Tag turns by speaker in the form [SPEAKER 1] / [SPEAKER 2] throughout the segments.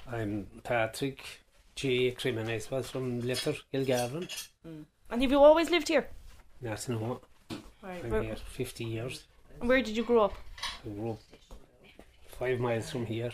[SPEAKER 1] I'm Patrick G. Criminez, was from Litter, Kilgarvan.
[SPEAKER 2] And have you always lived here?
[SPEAKER 1] That's no.
[SPEAKER 2] Right.
[SPEAKER 1] I'm here 50 years.
[SPEAKER 2] And where did you grow up?
[SPEAKER 1] I grew up 5 miles from here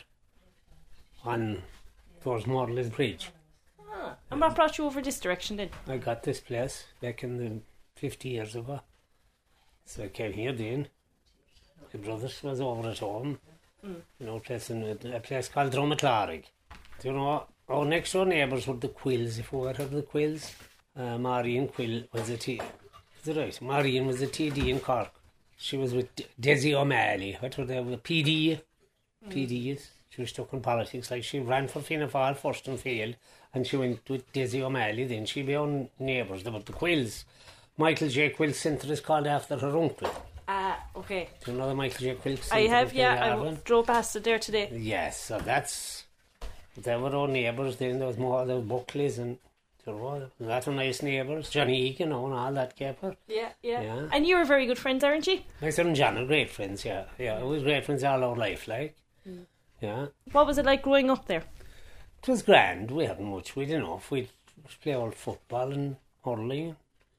[SPEAKER 1] on towards Morley's Bridge.
[SPEAKER 2] And what brought you over this direction then?
[SPEAKER 1] I got this place back in the 50 years ago. So I came here then. My brother was over at home. You know, a place called Dromaclarig. Do you know, our next door neighbours were the Quills, if you ever heard of the Quills. Marion Quill was a T. Is it right? Marion was a TD in Cork. She was with Desi O'Malley. What were they? The PD. PDs. She was stuck in politics. Like, she ran for Fianna Fáil first and failed. And she went with Desi O'Malley. Then she be on neighbours. They were the Quills. Michael J. Quill Centre is called after her uncle.
[SPEAKER 2] Okay.
[SPEAKER 1] Do you know the Michael J. Quill Centre?
[SPEAKER 2] I have, yeah. I drove past it there today.
[SPEAKER 1] Yes, so that's... They were our neighbours then. There was Buckley's and... There were that were nice neighbours. Johnny Egan and all that caper.
[SPEAKER 2] Yeah. And you were very good friends, aren't you?
[SPEAKER 1] Myself and John are great friends, yeah. Yeah, we were great friends all our life, like. Yeah.
[SPEAKER 2] What was it like growing up there?
[SPEAKER 1] It was grand. We hadn't much. We'd enough. We'd play old football and hurling.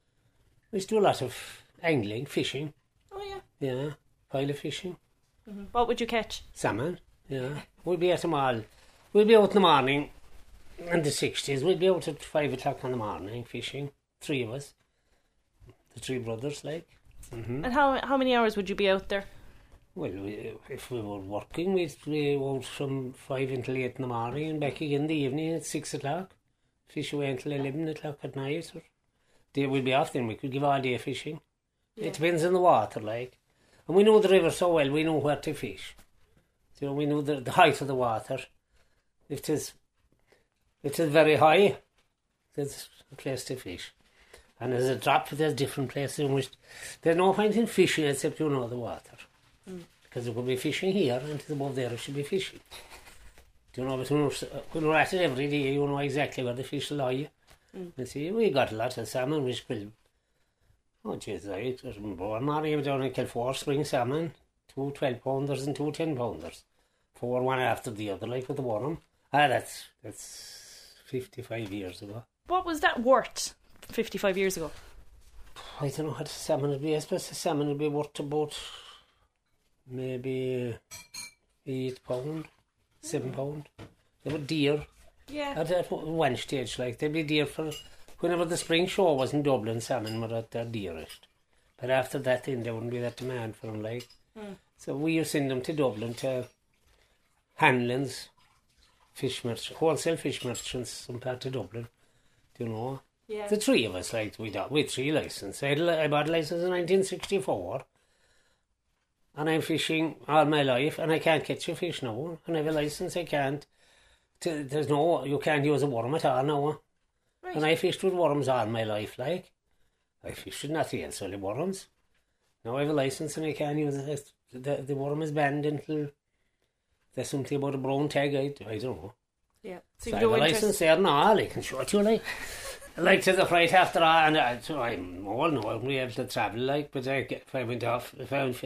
[SPEAKER 1] We used to do a lot of angling, fishing.
[SPEAKER 2] Oh, yeah.
[SPEAKER 1] Yeah, pile of fishing.
[SPEAKER 2] What would you catch?
[SPEAKER 1] Salmon, yeah. We'd be at them all. We'd be out in the morning, in the 60s, we'd be out at 5 o'clock in the morning fishing. 3 of us. The 3 brothers, like.
[SPEAKER 2] And how many hours would you be out there?
[SPEAKER 1] Well, if we were working, we'd be out from 5 until 8 in the morning and back again in the evening at 6 o'clock. Fish away until 11 o'clock at night. We'd be off then, we could give all day fishing. Yeah. It depends on the water, like. And we know the river so well, we know where to fish. So we know the height of the water. If it is very high, there's a place to fish. And as a drop, there's different places in which there's no point in fishing except you know the water. Because there could be fishing here, and it's above there, it should be fishing. Do you know, but when we're at it every day, you know exactly where the fish lie. You see, we got a lot of salmon, which will... Oh, jeez, I was born Mario down in Kilfore, spring salmon, 2 12-pounders and 2 10-pounders. 4 one after the other, like with the worm. That's 55 years ago.
[SPEAKER 2] What was that worth 55 years ago?
[SPEAKER 1] I don't know what the salmon would be. I suppose the salmon would be worth about maybe £8, £7. They were dear.
[SPEAKER 2] Yeah.
[SPEAKER 1] At one stage, like, they'd be dear for... Whenever the spring show was in Dublin, salmon were at their dearest. But after that, then, there wouldn't be that demand for them, like. So we used to send them to Dublin, to Hanlon's, wholesale fish merchants, some part of Dublin. Do you know?
[SPEAKER 2] Yeah.
[SPEAKER 1] The 3 of us, like, we had 3 licenses. I bought a license in 1964. And I'm fishing all my life, and I can't catch a fish now. And I have a license, I can't. You can't use a worm at all now. Right. And I fished with worms all my life, like. I fished with nothing else, only worms. Now I have a license and I can't use it. The worm is banned until there's something about a brown tag, I don't know.
[SPEAKER 2] Yeah.
[SPEAKER 1] So I have a license there now, I can show it to you, like. Like to the fright after that, and so I'm all know I won't be able to travel, like, but if I went off,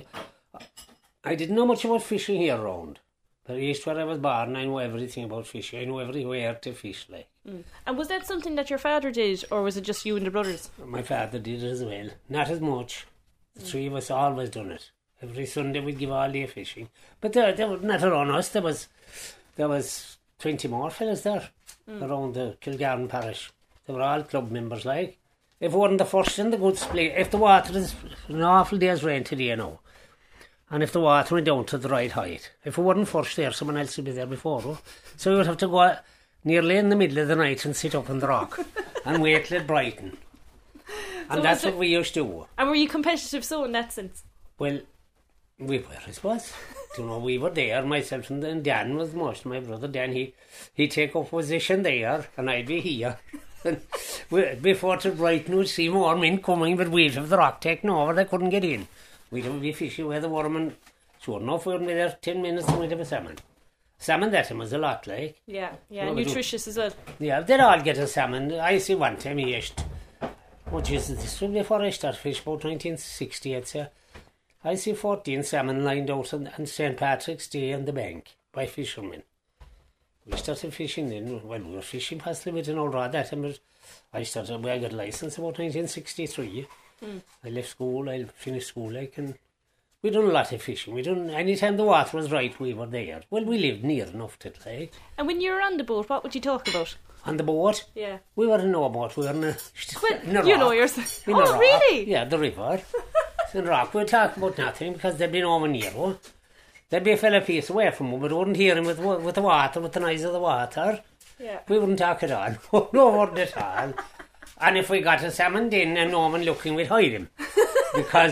[SPEAKER 1] I didn't know much about fishing here around. But east where I was born, I know everything about fishing. I know everywhere to fish, like.
[SPEAKER 2] And was that something that your father did, or was it just you and the brothers?
[SPEAKER 1] My father did it as well. Not as much. The 3 of us always done it. Every Sunday we'd give all day fishing. But they were not around us. There was 20 more fellas there around the Kilgarvan parish. They were all club members, like. If we weren't the first in the good split, if the water is an awful day's rain today now, and if the water went down to the right height, if we weren't first there, someone else would be there before us. So we would have to go nearly in the middle of the night and sit up on the rock and wait till it brighten. And so that's what we used to do. And
[SPEAKER 2] were you competitive so in that sense?
[SPEAKER 1] Well, we were, I suppose. You know, we were there, myself and Dan was most, my brother Dan, he'd take up position there and I'd be here. And before it brighten we'd see more men coming, but we'd have the rock taken over, they couldn't get in. We'd be fishing with the worm, and sure enough, we'd be there 10 minutes and we'd have a salmon. Salmon that time was a lot, like.
[SPEAKER 2] Yeah, nutritious as well.
[SPEAKER 1] Yeah, they'd all get a salmon. I see one time he used, this was before I started fishing, about 1960, I'd say. I see 14 salmon lined out on St. Patrick's Day on the bank by fishermen. We started fishing then. Well, we were fishing past the bit in Old Rod that time. But I got a licence about 1963. I left school, I finished school, and we done a lot of fishing. Anytime the water was right, we were there. Well, we lived near enough to it, like.
[SPEAKER 2] And when you were on the boat, what would you talk about?
[SPEAKER 1] On the boat?
[SPEAKER 2] Yeah.
[SPEAKER 1] We were in no boat, we were in a
[SPEAKER 2] you
[SPEAKER 1] rock.
[SPEAKER 2] know yourself.
[SPEAKER 1] In a
[SPEAKER 2] Oh,
[SPEAKER 1] rock.
[SPEAKER 2] really?
[SPEAKER 1] Yeah, the river. It's in rock. We'd talk about nothing because there'd be no one near us. There'd be a fella a piece away from him, but we wouldn't hear him with the water, with the noise of the water.
[SPEAKER 2] Yeah.
[SPEAKER 1] We wouldn't talk at all. No word at all. And if we got a salmon in and no one looking, we'd hide him. Because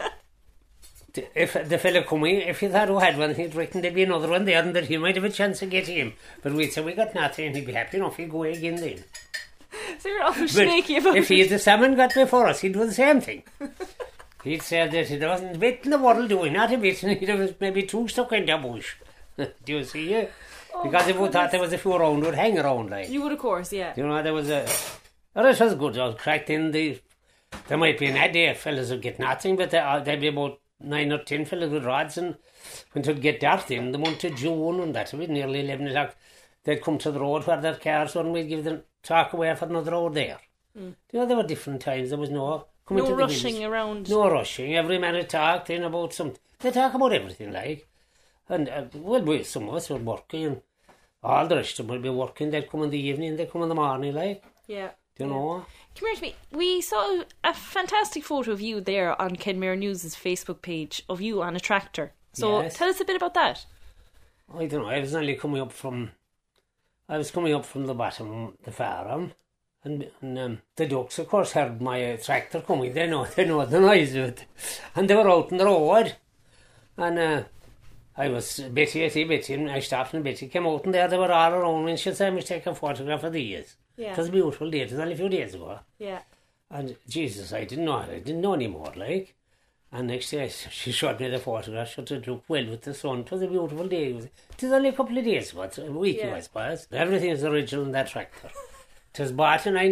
[SPEAKER 1] if the fella coming, if he thought we had one, he'd reckon there'd be another one there and that he might have a chance of getting him. But we'd say we got nothing and he'd be happy enough, he'd go away again then.
[SPEAKER 2] So you're awful
[SPEAKER 1] But
[SPEAKER 2] snaky about
[SPEAKER 1] if he had the salmon got before us, he'd do the same thing. He'd say that there wasn't a bit in the world doing, not a bit, and there was maybe 2 stuck in the bush. Do you see it? Because if we thought there was a few around, we'd hang around like.
[SPEAKER 2] You would, of course, yeah.
[SPEAKER 1] You know, there was a... Well, it was good. I was cracked in there might be an idea fellas would get nothing, but there'd be about 9 or 10 fellas with rods, and when they'd get dark in the month of June, and that would be nearly 11 o'clock, they'd come to the road where their cars were, and we'd give them talk away for another road there. You know, there were different times. There was no...
[SPEAKER 2] No rushing around.
[SPEAKER 1] No rushing. Every man had talked in about something. They talk about everything, like. And, well, some of us were working, and all the rest of them would be working. They'd come in the evening, they'd come in the morning, like.
[SPEAKER 2] Yeah.
[SPEAKER 1] Do you know?
[SPEAKER 2] Come here to me. We saw a fantastic photo of you there on Kenmare News' Facebook page of you on a tractor. So
[SPEAKER 1] Yes.
[SPEAKER 2] tell us a bit about that.
[SPEAKER 1] I don't know. I was only coming up from the bottom, the farm. And the ducks, of course, heard my tractor coming. They know the noise of it. And they were out on the road. And I was Betty, and I stopped, and Betty came out, and there they were all around me, and she said, I must take a photograph of these.
[SPEAKER 2] Yeah.
[SPEAKER 1] It was a beautiful day. It was only a few days ago.
[SPEAKER 2] Yeah.
[SPEAKER 1] And Jesus, I didn't know anymore, like. And next day, she showed me the photograph. She said, look well with the sun. It was a beautiful day. It was only a couple of days ago, a week ago, I suppose. Everything is original in that tractor. It was bought in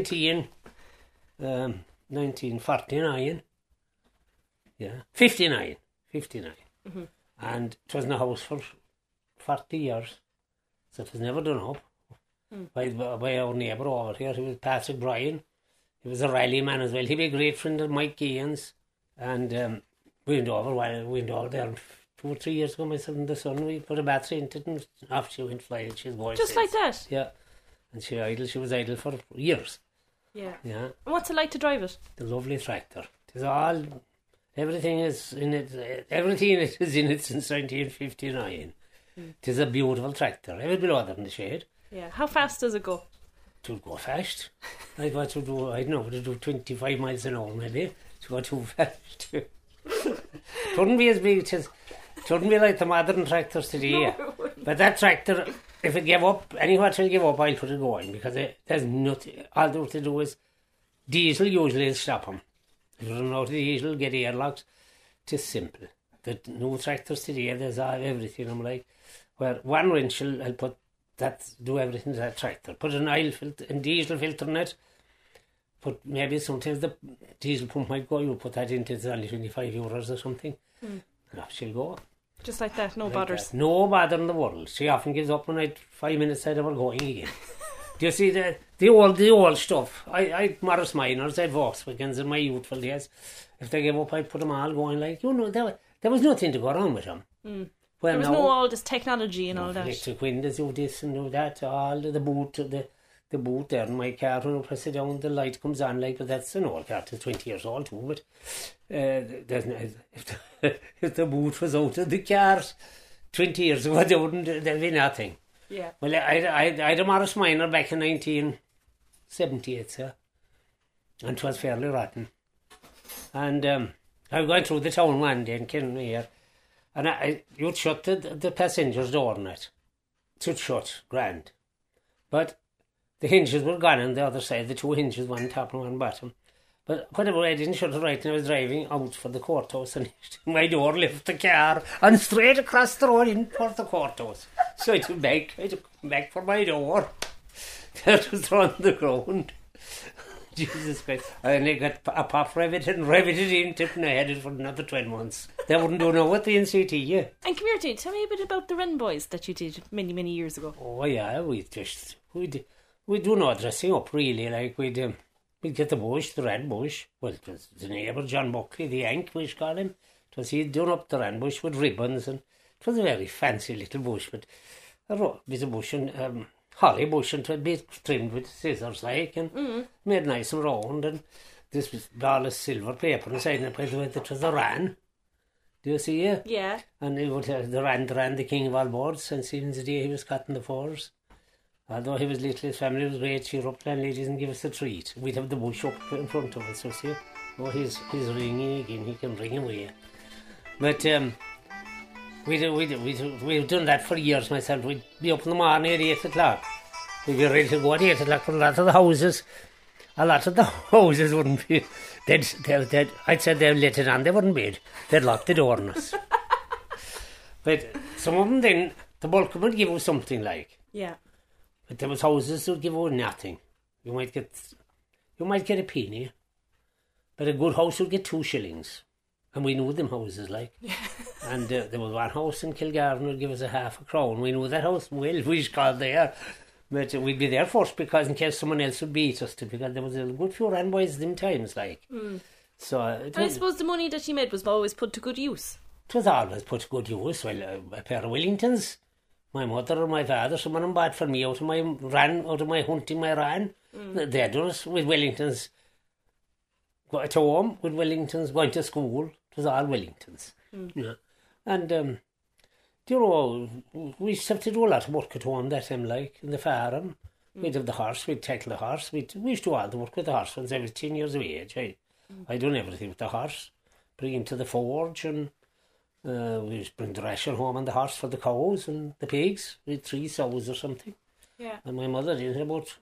[SPEAKER 1] 1949. Yeah, 59. Mm-hmm. And it was in the house for 40 years. So it was never done up. By our neighbour over here. He was Patrick Bryan. He was a rally man as well. He'd be a great friend of Mike Gehan's. And we went over there 2 or 3 years ago, myself and the son. We put a battery into it, and off she went flying. She's voice.
[SPEAKER 2] Just like that?
[SPEAKER 1] Yeah. And she was idle for years.
[SPEAKER 2] Yeah.
[SPEAKER 1] Yeah.
[SPEAKER 2] And what's it like to drive it?
[SPEAKER 1] The lovely tractor. Everything is in it. Everything in it is in it since 1959. It is a beautiful tractor. I would be lower than the shade.
[SPEAKER 2] Yeah. How fast does it go?
[SPEAKER 1] To go fast. I don't know, to do 25 miles an hour maybe. To go too fast. Couldn't be as big. Shouldn't be like the modern tractors today. No. But that tractor, if it gave up, anywhere to give up, I'll put it going, because there's nothing. All they have to do is diesel usually will stop them. If you run out of diesel, get airlocks. It's simple. The new tractors today, there's everything. I'm like, where one wrench I'll put that, do everything to that tractor. Put an oil filter and diesel filter in it. But maybe sometimes the diesel pump might go. You put that into, it's only 25 euros or something. And off she'll go.
[SPEAKER 2] Just like that, no like bothers.
[SPEAKER 1] That. No bother in the world. She often gives up when 5 minutes out of her going again. Do you see the old stuff? I Morris Minors, I had Volkswagens in my youthful days. If they gave up, I'd put them all going like, there was nothing to go wrong with them.
[SPEAKER 2] Well, there was no all this technology and all that.
[SPEAKER 1] Electric windows, do this and do that, all the boot, the boot there in my car, when I press it down, the light comes on, like, but that's an old car, it's 20 years old too, but if the boot was out of the cars 20 years ago, there'd be nothing.
[SPEAKER 2] Yeah.
[SPEAKER 1] Well, I had a Morris Minor back in 1978, sir, and it was fairly rotten. And I was going through the town one day in Kenmare here, and you'd shut the passenger's door on it. It would shut, grand. But the hinges were gone on the other side, the 2 hinges, one top and one bottom. But whatever, I didn't shut it right, and I was driving out for the courthouse, and my door left the car, and straight across the road in for the courthouse. So I took back for my door. That was on the ground. Jesus Christ. And they got a pop riveted in, tipping their headed for another 12 months. They wouldn't do no at the NCT, yeah.
[SPEAKER 2] And come here, tell me a bit about the Wren Boys that you did many, many years ago.
[SPEAKER 1] Oh, yeah, we do no dressing up, really. Like, we'd get the bush, the Wren Bush. Well, it was the neighbour, John Buckley, the Yank, we call him. It was he'd done up the Wren Bush with ribbons, and it was a very fancy little bush, but a bit of bush and holly bush, and it be trimmed with scissors, like, and made nice and round, and this was all a silver paper inside, and it was the Wren. Do you see it?
[SPEAKER 2] Yeah.
[SPEAKER 1] And it would the Wren, the king of all birds, since even the day he was cutting the furs. Although he was little, his family was great, cheer up landladies and give us a treat. We'd have the bush up in front of us, so see. Oh, he's ringing again, he can ring away. But we've done that for years myself. We'd be up in the morning at 8 o'clock. We'd be ready to go at 8 o'clock, but a lot of the houses wouldn't be. I'd say they'd let it on, they wouldn't be. They'd lock the door on us. But some of them then, the bulk of them would give us something like.
[SPEAKER 2] Yeah.
[SPEAKER 1] But there was houses that would give us nothing. You might get a penny, but a good house would get 2 shillings. And we knew them houses, like. And there was one house in Kilgarvan would give us a half a crown. We knew that house well, we called there. But we'd be there first, because in case someone else would beat us, because there was a good few Wren Boys them times, like. So
[SPEAKER 2] I suppose the money that you made was always put to good use.
[SPEAKER 1] It was always put to good use. Well, a pair of Wellingtons, my mother or my father, someone of them bought for me out of my hunting my Wren. They had done us with Wellingtons. Got to home with Wellingtons, going to school. It was all Wellingtons. Yeah. And, you know, we used to have to do a lot of work at home that time, like, in the farm. We'd have the horse, we'd tackle the horse. We used to do all the work with the horse once I was 10 years of age. I done everything with the horse. Bring him to the forge, and we used to bring the ration home on the horse for the cows and the pigs. We had 3 sows or something.
[SPEAKER 2] Yeah.
[SPEAKER 1] And my mother did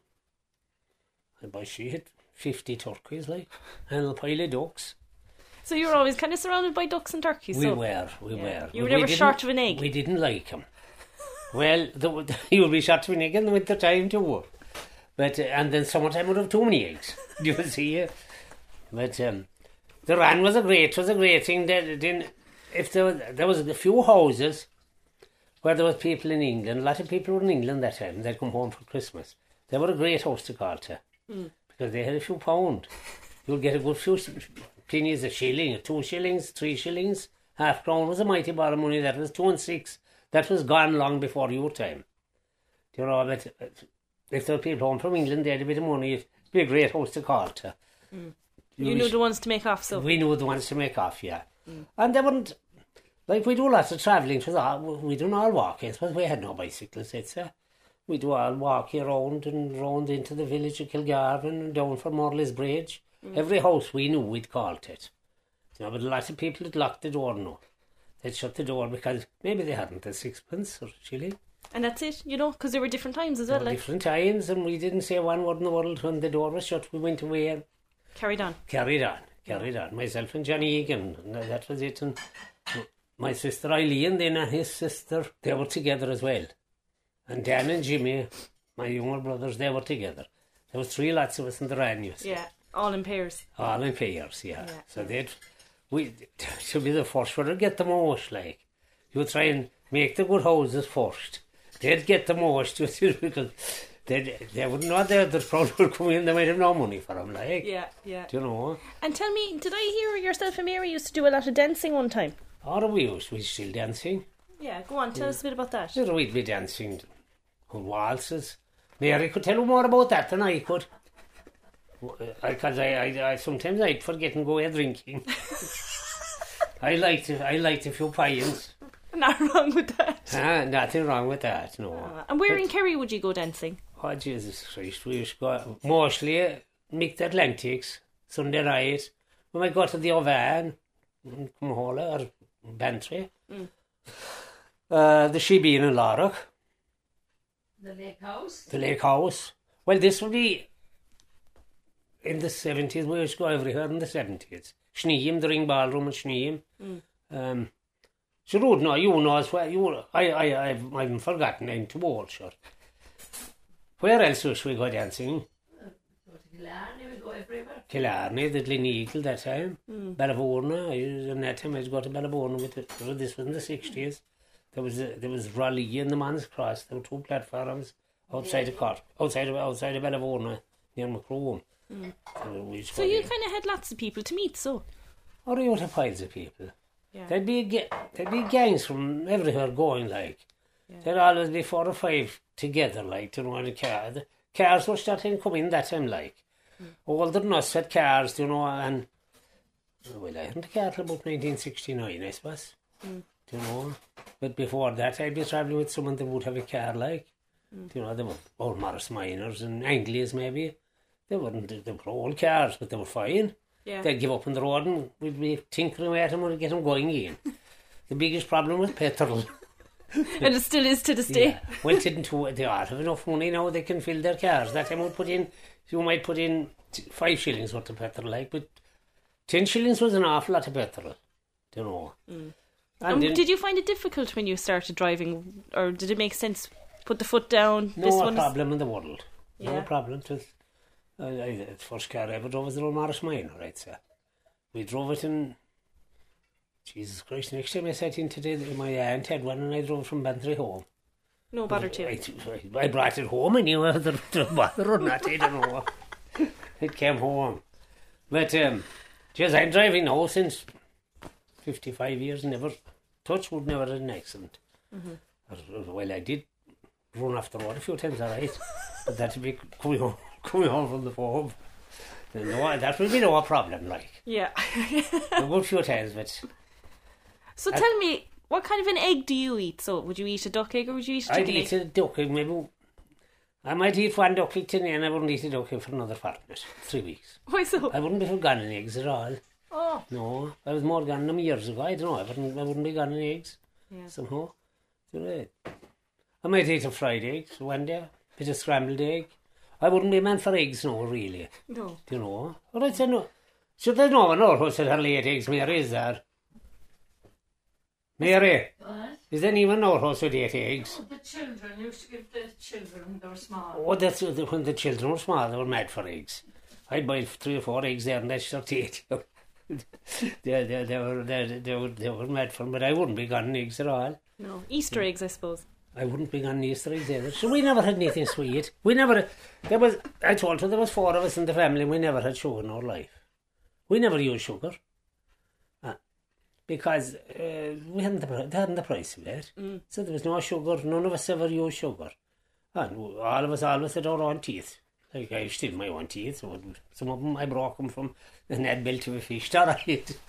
[SPEAKER 1] she had 50 turkeys, like, and a pile of ducks.
[SPEAKER 2] So you were always kind of surrounded by ducks and turkeys.
[SPEAKER 1] We were.
[SPEAKER 2] You were never short of an egg.
[SPEAKER 1] We didn't like them. Well, you would be short of an egg in the winter time too. But and then summertime would have too many eggs. Do you see it? But the Wren was a great thing. Then if there was a few houses where there was people in England, a lot of people were in England that time. They'd come home for Christmas. They were a great house to call to, because they had a few pound. You'll get a good few pennies, a shilling, 2 shillings, 3 shillings. Half crown was a mighty bit of money. That was 2 and 6. That was gone long before your time. You know, but if there were people home from England, they had a bit of money, it'd be a great house to call to.
[SPEAKER 2] You knew the ones to make off, so.
[SPEAKER 1] We knew the ones to make off, yeah. And they weren't, like, we do lots of travelling. We do all walking, but we had no bicycles, I'd say. We do all walking around and round into the village of Kilgarvan and down for Morley's Bridge. Every house we knew, we'd called it. You know, but a lot of people had locked the door now. They'd shut the door because maybe they hadn't a 6pence or a shilling.
[SPEAKER 2] And that's it, you know, because there were different times as well. Like.
[SPEAKER 1] Different times, and we didn't say one word in the world when the door was shut. We went away and
[SPEAKER 2] carried on.
[SPEAKER 1] Myself and Johnny Egan, and that was it. And my sister Eileen, then, and his sister, they were together as well. And Dan and Jimmy, my younger brothers, they were together. There was 3 lots of us in the Wren, you see.
[SPEAKER 2] Yeah, all in pairs.
[SPEAKER 1] All in pairs, yeah. So we should be the first one to get the most, like. You try and make the good houses first. They'd get the most, because they wouldn't know the crowd would come in, they might have no money for them, like.
[SPEAKER 2] Yeah.
[SPEAKER 1] Do you know?
[SPEAKER 2] And tell me, did I hear yourself and Mary used to do a lot of dancing one time?
[SPEAKER 1] Oh, we still dancing.
[SPEAKER 2] Yeah, go on, tell us a bit about that.
[SPEAKER 1] We'd be dancing on waltzes. Mary could tell you more about that than I could. Because I sometimes I'd forget and go away drinking. I liked a few pints.
[SPEAKER 2] Nothing wrong with that.
[SPEAKER 1] Nothing wrong with that, no.
[SPEAKER 2] And where in Kerry would you go dancing?
[SPEAKER 1] Oh, Jesus Christ, we used to go mostly Mick the Atlantics, Sunday night. We might go to the Ovan, Cumhola or Bantry. The Shebeen in Larrock.
[SPEAKER 3] The Lake House?
[SPEAKER 1] The Lake House. Well, this would be in the 70s. We used to go everywhere in the 70s. Schneem, the Ring Ballroom in Schneem. Sure, no, you know as well. I haven't forgotten, I'm too old, sure. Where else should we go dancing?
[SPEAKER 3] Go to Killarney, we go everywhere.
[SPEAKER 1] Killarney, the Gleneagle that time. Bellavorna, and that time I got to Bellavorna with it. This was in the 60s. There was Raleigh and the Man's Cross. There were two platforms outside of Cork, outside of Bellavorna, near Macroom.
[SPEAKER 2] So you kind of had lots of people to meet, so.
[SPEAKER 1] Or you would have piles of people.
[SPEAKER 2] Yeah.
[SPEAKER 1] There'd be gangs from everywhere going, like.
[SPEAKER 2] Yeah.
[SPEAKER 1] There'd always be 4 or 5 together, like, in a car. The cars were starting to come in that time, like. Older than us had cars, and... Well, I had a car till about 1969, I suppose. But before that, I'd be travelling with someone that would have a car, like. They were old Morris Minors and Anglia maybe. They were old cars, but they were fine.
[SPEAKER 2] Yeah.
[SPEAKER 1] They'd give up on the road and we'd be tinkering away at them and get them going again. The biggest problem was petrol.
[SPEAKER 2] And it still is to this day.
[SPEAKER 1] Yeah. Well, they all have enough money now they can fill their cars. That time you might put in 5 shillings worth of petrol, like, but 10 shillings was an awful lot of petrol. And
[SPEAKER 2] did you find it difficult when you started driving, or did it make sense? Put the foot down.
[SPEAKER 1] No problem in the world.
[SPEAKER 2] Yeah.
[SPEAKER 1] No problem. The first car I ever drove was the old Morris Minor, I'd say. We drove it in... Jesus Christ, next time I sat in today, my aunt had one and I drove from Bantry home.
[SPEAKER 2] No bother to.
[SPEAKER 1] I brought it home, I knew whether to bother or not, I don't know. It came home. But, I'm driving now since 55 years, touchwood never had an accident. Well, I did run off the road a few times, all right. But that'd be coming home from the pub. No, that would be no problem, like.
[SPEAKER 2] Yeah.
[SPEAKER 1] A good few times, but...
[SPEAKER 2] So tell me, what kind of an egg do you eat? So, would you eat a duck egg or would you eat a chicken egg?
[SPEAKER 1] I'd eat a duck egg, maybe. I might eat 1 duck egg today and I wouldn't eat a duck egg for another fortnight, 3 weeks.
[SPEAKER 2] Why so?
[SPEAKER 1] I wouldn't be for gunning eggs at all.
[SPEAKER 2] Oh.
[SPEAKER 1] No, I was more gunning them years ago. I don't know, I wouldn't be gunning eggs.
[SPEAKER 2] Yeah.
[SPEAKER 1] Somehow. I might eat a fried egg one day, a bit of scrambled egg. I wouldn't be a man for eggs, no, really.
[SPEAKER 2] No.
[SPEAKER 1] Do you know? Or I'd say no. So there's no one who said her late eggs, Mary, is there? Mary?
[SPEAKER 3] What?
[SPEAKER 1] Is anyone who said 8 eggs?
[SPEAKER 3] Oh, the children used to give the children when they were small.
[SPEAKER 1] Oh, that's when the children were small, they were mad for eggs. I'd buy 3 or 4 eggs there and that's 38. They were mad for them, but I wouldn't be gunning eggs at all.
[SPEAKER 2] No. Easter eggs, I suppose.
[SPEAKER 1] I wouldn't be gunning Easter eggs either. So we never had anything sweet. I told you there was 4 of us in the family and we never had sugar in our life. We never used sugar. Because they hadn't the price of it. So there was no sugar. None of us ever used sugar. And all of us always had our own teeth. Like, I still my own teeth. So some of them I broke them from the net bill to a fish. All right.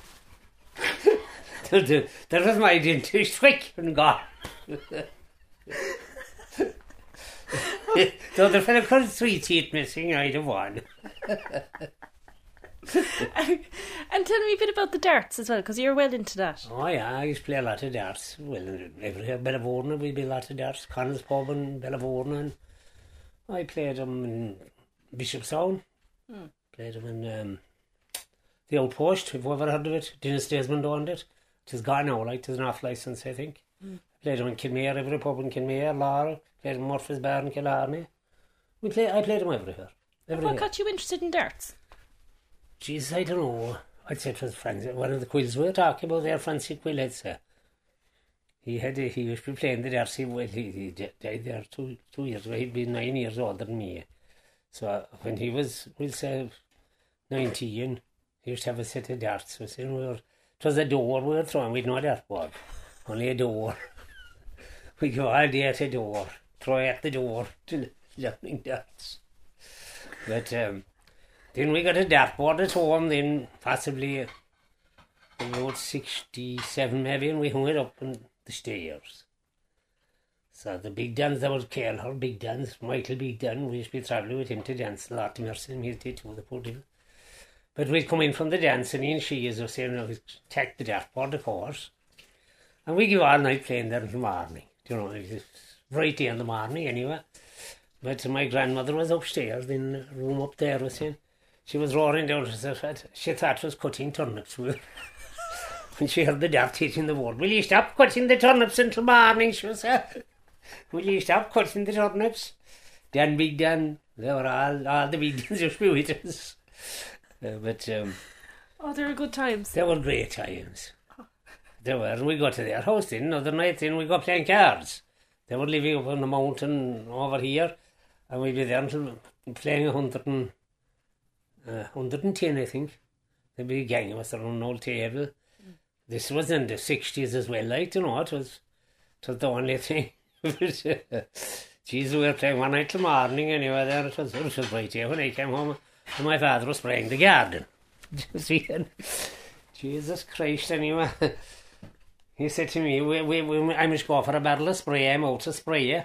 [SPEAKER 1] That was my dentist trick and gone. So the fella could have 3 teeth missing, I'd have one.
[SPEAKER 2] And tell me a bit about the darts as well, because you're well into that.
[SPEAKER 1] Oh yeah, I used to play a lot of darts. Well, everywhere, Bellavorna, we'd be a lot of darts. Connell's Pub and Bellavorna. And I played them in Bishopstown. Played them in the Outpost, if you've ever heard of it. Dennis Desmond owned it. It is gone now, like, there's an off licence, I think. Played them in Kinmare, every pub in Kinmare, Lara. Played them in Murphy's Bar in Killarney. I played them everywhere.
[SPEAKER 2] What got you interested in darts?
[SPEAKER 1] Jesus, I don't know. I'd say it was one of the quills we were talking about there, Francis Quill, I'd say. He used to be playing the darts. He died there 2 years ago. He'd been 9 years older than me. So when he was, we'll say, 19, he used to have a set of darts. It was a door we were throwing. We'd no dartboard. Only a door. We'd go all day at a door. Throw at the door to learning darts. But then we got a dartboard at home, then possibly about 67 maybe, and we hung it up on the stairs. So the big Duns, that was Kelher, Big Duns, Michael Big Dun, we used to be travelling with him to dance a lot, Mercy and he did too, the poor devil. But we'd come in from the dance and he and she, as I was saying, we'd take the dartboard, of course, and we go all night playing there in the morning. You know, it was right in the morning anyway. But my grandmother was upstairs in the room up there, was saying. She was roaring down, she thought it was cutting turnips. When she heard the dart hitting the wall. Will you stop cutting the turnips until morning, she was saying. Will you stop cutting the turnips? Dan Big Dan They were all the vegans just bewitches. But
[SPEAKER 2] Oh, they were good times.
[SPEAKER 1] they were great times. They were. And we got to their house then, another night then we got playing cards. They were living up on the mountain over here, and we'd be there until playing 110, I think. There'd be a gang of us around an old table. This was in the 60s as well, like, you know, it was the only thing. Jeez, we were playing one night till morning anyway there. It was right here when I came home, and my father was spraying the garden. Jesus Christ, anyway. He said to me, I must go for a barrel of spray, I'm out to spray you.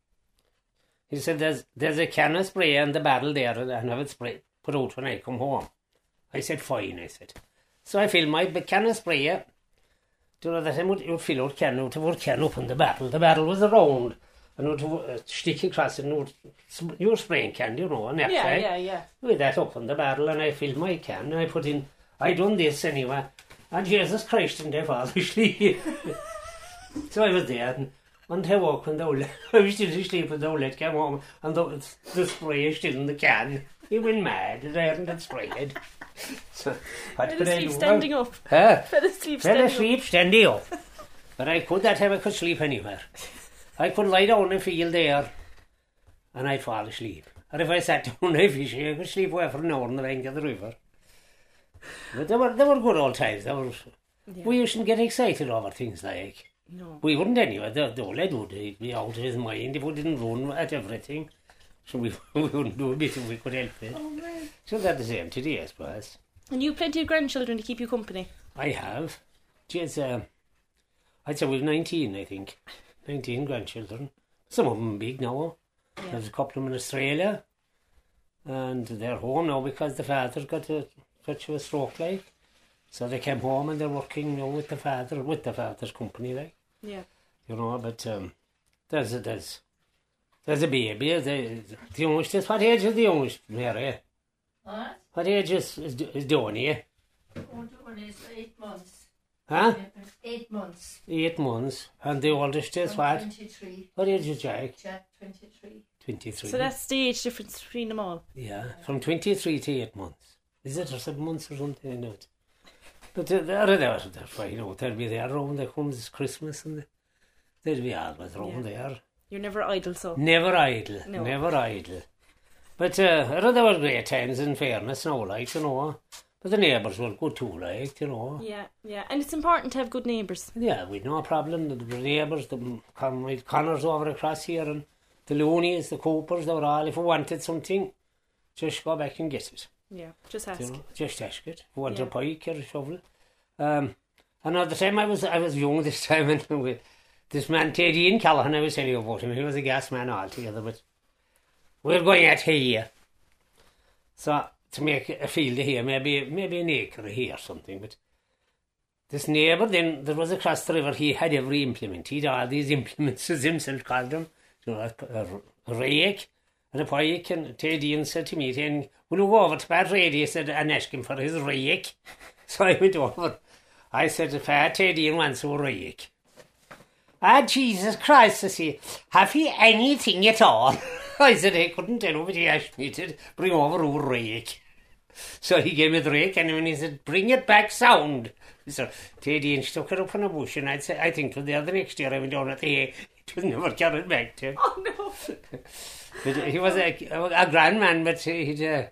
[SPEAKER 1] He said, there's a can of spray in the barrel there, and have it put out when I come home. I said, fine, I said. So I filled my can of spray. Do you know that I would fill out can out up in the barrel. The barrel was round, and would stick across it, and you were spraying can, you know, on that side.
[SPEAKER 2] Yeah.
[SPEAKER 1] With that up in the barrel, and I filled my can, and I done this anyway. And Jesus Christ, and they fall asleep. So I was there, and I woke when I was still asleep when the outlet came home, and the spray is still in the can. He went mad, and I hadn't sprayed. So, what could I do?
[SPEAKER 2] Standing up.
[SPEAKER 1] Huh?
[SPEAKER 2] Fell asleep
[SPEAKER 1] standing up. But that time I could sleep anywhere. I could lie down in the field there, and I'd fall asleep. And if I sat down in fishing, I could sleep away for an hour on the bank of the river. But they were good old times. We used to get excited over things like.
[SPEAKER 2] No.
[SPEAKER 1] We wouldn't anyway. The old lad would. He'd be out of his mind if we didn't run at everything. So we wouldn't do a bit if we could help it.
[SPEAKER 2] Oh, man.
[SPEAKER 1] So that's the same today, I suppose.
[SPEAKER 2] And you have plenty of grandchildren to keep you company.
[SPEAKER 1] I have. Jeez, I'd say we've 19, I think. 19 grandchildren. Some of them big now. Yeah. There's a couple of them in Australia. And they're home now because the father's got a stroke, like. So they came home and they're working with the father's company, like.
[SPEAKER 2] Yeah.
[SPEAKER 1] You know, but there's a baby. The youngest is, what age is the youngest, Mary?
[SPEAKER 3] What?
[SPEAKER 1] What age is Donnie?
[SPEAKER 3] One is 8 months.
[SPEAKER 1] Huh?
[SPEAKER 3] 8 months.
[SPEAKER 1] 8 months. And the oldest is what?
[SPEAKER 3] 23.
[SPEAKER 1] What age is Jack?
[SPEAKER 3] Jack, 23.
[SPEAKER 1] 23.
[SPEAKER 2] So that's the age difference between them all.
[SPEAKER 1] Yeah, from 23 to 8 months. Is it, or 7 months or something? I know it. But they're fine, you know, they'll be there around, there comes Christmas, and they'll be always around there.
[SPEAKER 2] You're never idle, so.
[SPEAKER 1] Never idle,
[SPEAKER 2] no.
[SPEAKER 1] Never idle. But there were great times, in fairness, now, like, you know. But the neighbours were good too, like, you know.
[SPEAKER 2] Yeah, and it's important to have good neighbours.
[SPEAKER 1] Yeah, we'd no problem. The neighbours, the Connors over across here, and the Loonies, the Coopers, they were all, if we wanted something, just go back and get it.
[SPEAKER 2] Yeah, just ask.
[SPEAKER 1] You know, just ask it. If we wanted a pike or a shovel. Another time I was young this time, and with this man, Ted Ian Callahan, I was telling you about him. He was a gas man altogether, but we're going at here. So, to make a field here, maybe an acre here or something, but this neighbour, then there was across the river, he had every implement. He had all these implements, as himself called them, you know, a rake and a pike, and Ted Ian said to me, then, will you go over to Pat Rady, said, and ask him for his rake? So I went over. I said, if Ted Ian wants a rake. Ah, Jesus Christ, I say, have you anything at all? I said, I couldn't tell him, but he asked me to bring over a rake. So he gave me the rake, and when he said, bring it back sound. So Ted Ian stuck it up on a bush, and I think it was the other next year I went down at the hay. It was never carried back to him.
[SPEAKER 2] Oh, no.
[SPEAKER 1] But he was a grand man, but he'd...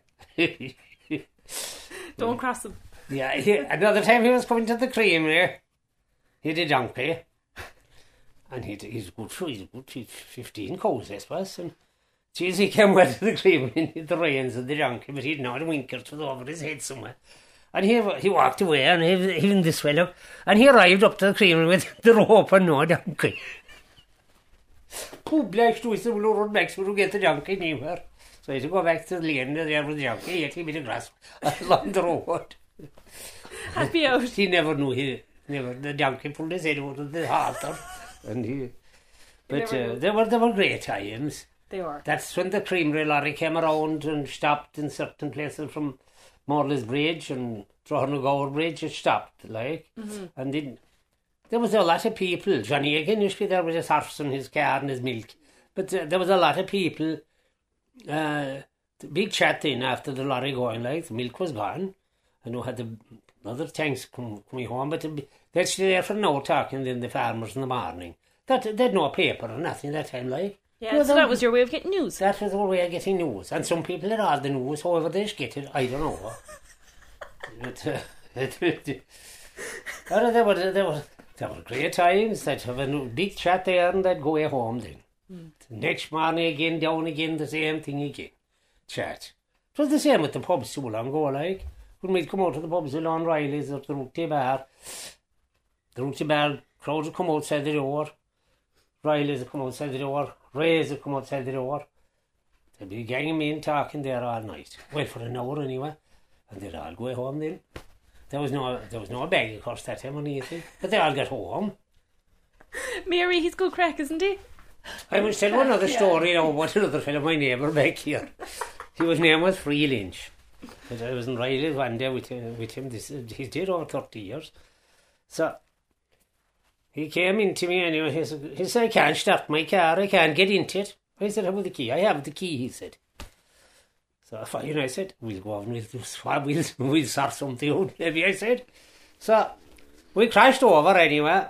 [SPEAKER 2] Don't cross him.
[SPEAKER 1] Yeah, another time he was coming to the creamery, he had a donkey, and he's good for 15 cows, I suppose, and geez, he came well to the creamery in the reins of the donkey, but he'd not a winker to over his head somewhere. And he walked away, and even this fellow, and he arrived up to the creamery with the rope and no donkey. Poor black stories, we'll run back so we'll get the donkey anywhere. So I had to go back to the lane there with the donkey, he ate a bit of grass along the road.
[SPEAKER 2] Happy out.
[SPEAKER 1] He never knew the donkey pulled his head out of the halter. And they were great times.
[SPEAKER 2] They were.
[SPEAKER 1] That's when the creamery lorry came around and stopped in certain places from Morley's Bridge and Drogheda Bridge. It stopped, like. Mm-hmm. And then there was a lot of people. Johnny Egan used to be there with his horse and his car and his milk. But there was a lot of people the big chat in after the lorry going, like, the milk was gone. And we had the other tanks coming home, but they'd stay there for an hour talking to the farmers in the morning. They'd no paper or nothing that time, like.
[SPEAKER 2] Yeah, so that was your way of getting news.
[SPEAKER 1] That was our way of getting news. And some people had all the news, however they get it, I don't know. There were great times. They'd have a big chat there and they'd go home then. The next morning again, down again, the same thing again. Chat. It was the same with the pubs so long ago, like. When we'd come out to the pubs with Lon Riley's or the Rooty Bar, crowds would come outside the door. Riley's would come outside the door. Ray's would come outside the door. They'd be ganging me and talking there all night. Well, for an hour anyway. And they'd all go home then. There was no bag, of course, that time or anything. But they all got home.
[SPEAKER 2] Mary, he's good crack, isn't he?
[SPEAKER 1] I must tell one other story now about another fellow, my neighbour back here. His name was Free Lynch. But I was in Riley one day with him. He's dead over 30 years. So he came into me anyway. He said, I can't start my car. I can't get into it. I said, how about the key? I have the key, he said. So I said, we'll go on with this. We'll sort something out, maybe, I said. So we crashed over anyway.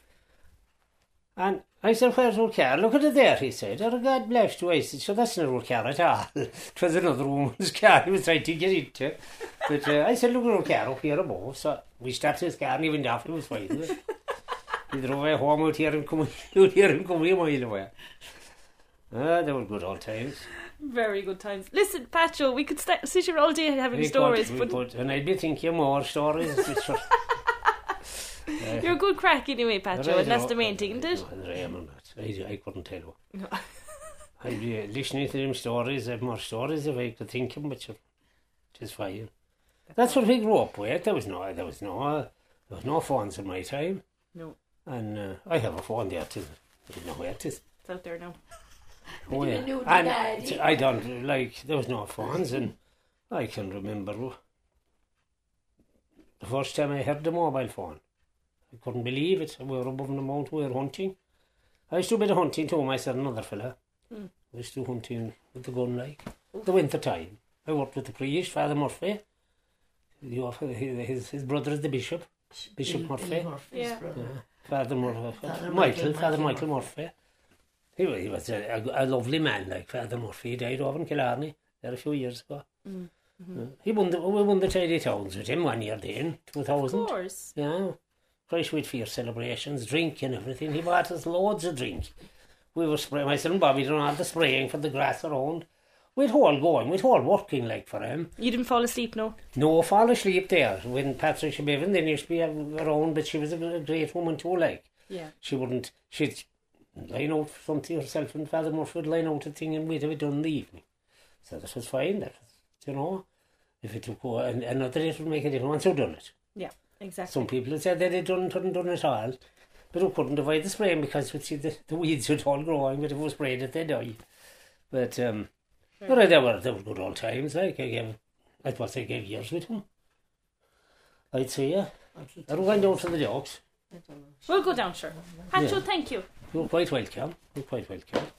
[SPEAKER 1] And I said, where's our car? Look at it there, he said. Oh, God bless you. I said, so that's not our car at all. It was another woman's car he was trying to get into. But I said, look at our car up here above. So we started his car and he went off. It was fine. He drove away home out here and come a mile away. They were good old times.
[SPEAKER 2] Very good times. Listen, Pacho, we could sit here all day having stories.
[SPEAKER 1] But and I'd be thinking more stories.
[SPEAKER 2] You're a good crack anyway, Pacho, and that's the main thing, isn't it?
[SPEAKER 1] I couldn't tell you. No. I'd be listening to them stories. I have more stories if I could think of them, but it is fine. That's what we grew up with. There was no phones in my time.
[SPEAKER 2] No.
[SPEAKER 1] And I have a phone there too. I don't know where it is.
[SPEAKER 2] It's out there now.
[SPEAKER 1] Oh yeah. And I don't like. There was no phones, and I can remember the first time I heard the mobile phone. I couldn't believe it. We were above the mountain, we were hunting. I used to do a bit of hunting too, myself and another fella. I used to do hunting with the gun, like. The winter time. I worked with the priest, Father Murphy. His brother is the bishop. Bishop Murphy.
[SPEAKER 2] Yeah.
[SPEAKER 1] Father Michael Murphy. He was a lovely man, like Father Murphy. He died over in Killarney there a few years ago. We won the Tidy Towns with him one year then, 2000.
[SPEAKER 2] Of course.
[SPEAKER 1] Yeah. Fresh with fierce celebrations, drink and everything. He bought us loads of drink. We were spraying, myself and Bobby done all the spraying for the grass around. We'd all going, we'd all working like for him.
[SPEAKER 2] You didn't fall asleep, no?
[SPEAKER 1] No, fall asleep there. When Patricia Bevan then used to be around, but she was a great woman too, like.
[SPEAKER 2] Yeah.
[SPEAKER 1] She'd line out something herself and Father Murphy would line out a thing and we'd have it done in the evening. So that was fine, if it took another day it would make a difference once you've done it.
[SPEAKER 2] Yeah, exactly.
[SPEAKER 1] Some people had said that they hadn't done it all, but we couldn't avoid the spraying because we'd see the weeds would all growing, but if we sprayed it, they'd die. But they were good old times, like. I gave years with him. I'd say, yeah. Are we going down to the jokes?
[SPEAKER 2] We'll go down, sure. Pancho, thank you.
[SPEAKER 1] You're quite welcome.